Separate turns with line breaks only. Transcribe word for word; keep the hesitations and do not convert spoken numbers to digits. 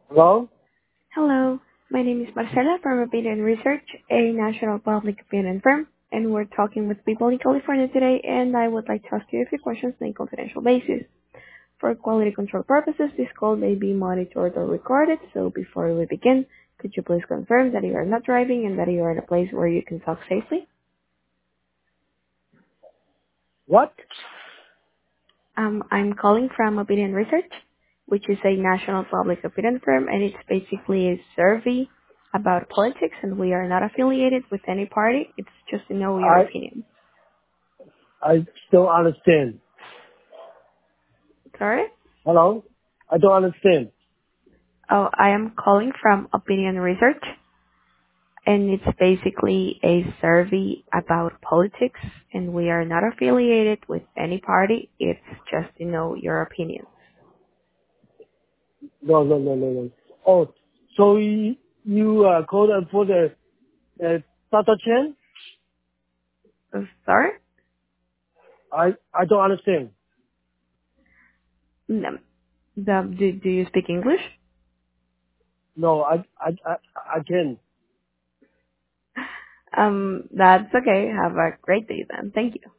Hello?
Hello, my name is Marcela from Opinion Research, a national public opinion firm, and we're talking with people in California today, and I would like to ask you a few questions on a confidential basis. For quality control purposes, this call may be monitored or recorded, so before we begin, could you please confirm that you are not driving and that you are in a place where you can talk safely?
What?
Um, I'm calling from Opinion Research, which is a national public opinion firm, and it's basically a survey about politics, and we are not affiliated with any party. It's just to know your
I
opinion.
I don't understand.
Sorry?
Hello? I don't understand.
Oh, I am calling from Opinion Research, and it's basically a survey about politics, and we are not affiliated with any party. It's just to know your opinion.
No, no, no, no, no. Oh, so you, you uh, called uh, for the uh, Doctor Chen?
Uh, Sorry?
I I don't understand.
No. The, do, do you speak English?
No, I I I, I can.
Um, that's okay. Have a great day then. Thank you.